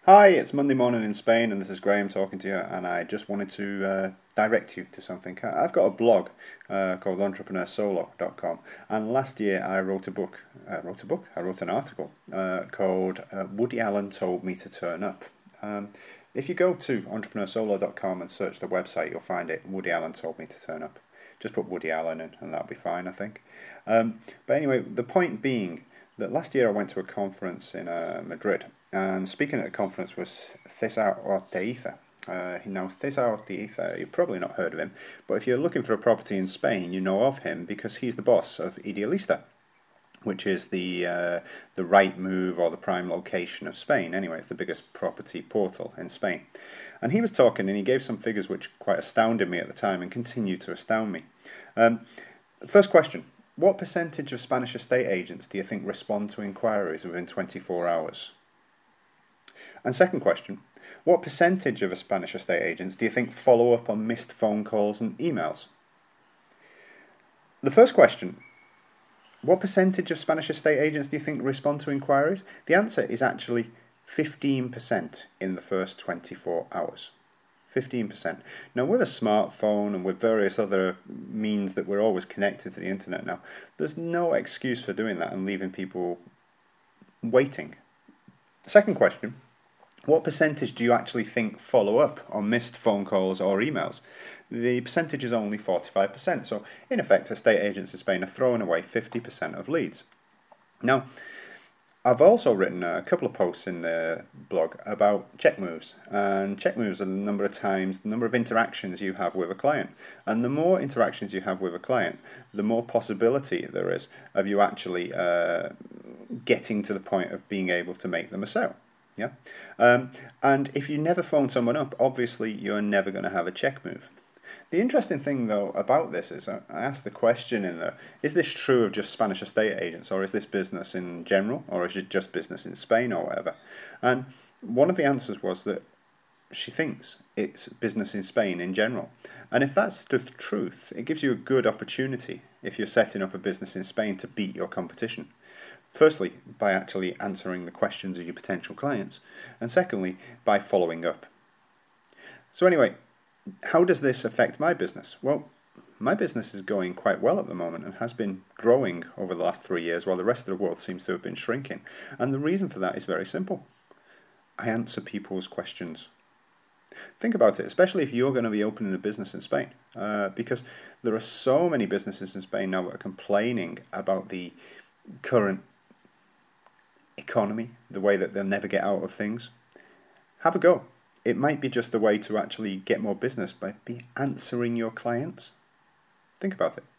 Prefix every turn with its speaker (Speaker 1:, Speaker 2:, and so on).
Speaker 1: Hi, it's Monday morning in Spain, and this is Graham talking to you. And I just wanted to direct you to something. I've got a blog called entrepreneursolo.com, and last year I wrote a book. I wrote an article called "Woody Allen Told Me to Turn Up." If you go to entrepreneursolo.com and search the website, you'll find it. Woody Allen told me to turn up. Just put Woody Allen in, and that'll be fine, I think. But anyway, the point being that last year I went to a conference in Madrid, and speaking at the conference was Cesar Orteiza. Now, Cesar Orteiza, you've probably not heard of him, but if you're looking for a property in Spain, you know of him because he's the boss of Idealista, which is the Rightmove or the prime location of Spain. Anyway, it's the biggest property portal in Spain. And he was talking, and he gave some figures which quite astounded me at the time and continue to astound me. First question. What percentage of Spanish estate agents do you think respond to inquiries within 24 hours? And second question, what percentage of Spanish estate agents do you think follow up on missed phone calls and emails? The first question, what percentage of Spanish estate agents do you think respond to inquiries? The answer is actually 15% in the first 24 hours. 15%. Now, with a smartphone and with various other means that we're always connected to the internet now, there's no excuse for doing that and leaving people waiting. Second question, what percentage do you actually think follow up on missed phone calls or emails? The percentage is only 45%. So, in effect, estate agents in Spain are throwing away 50% of leads. Now, I've also written a couple of posts in the blog about check moves, and check moves are the number of interactions you have with a client. And the more interactions you have with a client, the more possibility there is of you actually getting to the point of being able to make them a sale. Yeah, and if you never phone someone up, obviously you're never going to have a check move. The interesting thing, though, about this is I asked the question in there, is this true of just Spanish estate agents, or is this business in general, or is it just business in Spain or whatever? And one of the answers was that she thinks it's business in Spain in general. And if that's the truth, it gives you a good opportunity if you're setting up a business in Spain to beat your competition. Firstly, by actually answering the questions of your potential clients, and secondly, by following up. So anyway, how does this affect my business? Well, my business is going quite well at the moment and has been growing over the last 3 years while the rest of the world seems to have been shrinking. And the reason for that is very simple. I answer people's questions. Think about it, especially if you're going to be opening a business in Spain, because there are so many businesses in Spain now that are complaining about the current economy, the way that they'll never get out of things. Have a go. It might be just a way to actually get more business by answering your clients. Think about it.